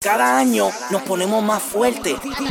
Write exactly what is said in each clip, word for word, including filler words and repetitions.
Cada año nos ponemos más fuertes.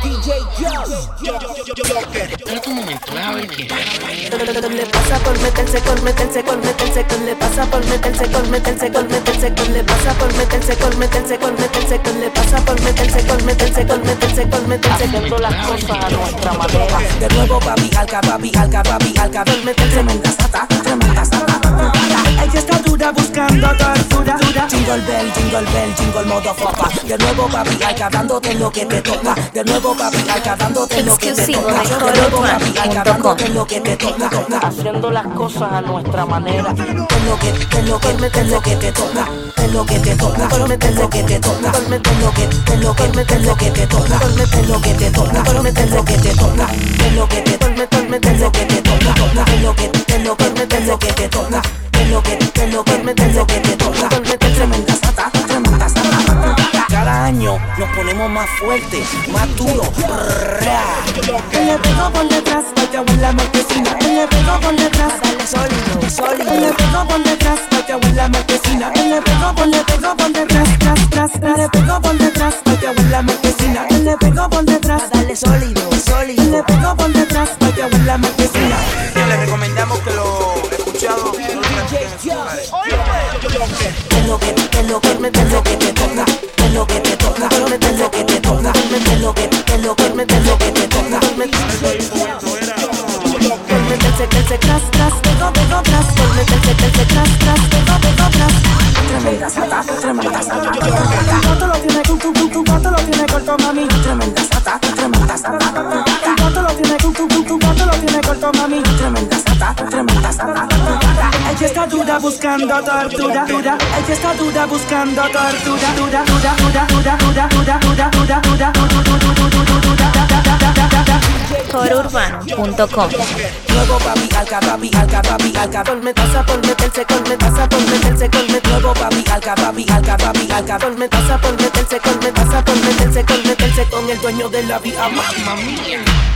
Espérate un momento, a ver qué. Le pasa por meterse, con meterse, con meterse, con le pasa por meterse, con meterse, con meterse, con le pasa por meterse, con meterse, con meterse, con le pasa por meterse, con meterse, con meterse, con meterse, haciendo las cosas a nuestra manera. De nuevo papi, alca, papi, alca, papi, alca, por meterse, tremenda sata, tremenda sata. Ella está dura buscando tortura, dura. Jingle bell, jingle bell, jingle motherfucker. De nuevo papi, alca, dándote lo que te toca. De nuevo papi, alca, dándote lo que te toca. De nuevo papi, alca, dándote lo que te toca. Haciendo las cosas a nuestra manera. Es lo que, es lo que, es lo que te toca. Es lo que te toca. Es lo que te toca. Es lo que, es lo que, es lo que te toca. Es lo que te toca. Es lo que te toca. Es lo que te, es lo que te toca. Es lo que, es lo que, es lo que te toca. Es lo que, es lo que, es lo que te toca. Tremenda sata, tremenda sata. Cada año nos ponemos más fuertes, más duros. Él le pegó por detrás, vaya en la marquesina. Él le pegó por detrás, dale sólido, sólido. Él le pegó por detrás, vaya en la marquesina. Él le pegó por, le pegó por detrás, tras, tras, tras. Le pegó por detrás, vaya en la marquesina. Él le pegó por detrás, dale sólido, sólido. Él le pegó por detrás, vaya en la marquesina. Les recomendamos que lo escuchado no lo practiquen en sus hogares. Es lo que, es lo que, es lo que te toca. Es lo que te toca. Es lo que te toca. Es lo que, es lo que, es lo que te toca. Meterse, que se tras, tras, pegó, pegó, tras. Meterse, que se tras, tras, pegó, pegó, tras. Tremenda sata, tremenda sata. Tu gato lo tiene, tu, tu, tu, tu gato lo tiene corto, mami. Tremenda sata, tremenda sata. Tu gato lo tiene, tu, tu, tu, tu gato lo tiene corto, mami. Tremenda sata, tremenda sata. Ella está dura buscando tortura, dura. Ella está dura buscando tortura, dura, dura, dura, dura, dura, dura, dura, dura, dura, coro urbano punto com. Nuevo papi, alca, papi, alca, papi, alca. Por meterse, por meterse, con meterse, por meterse, con meterse. Nuevo papi, alca, papi, alca, papi, alca. Por meterse, por meterse, con meterse, por meterse, con meterse, con el dueño de la vida. Mamma mía.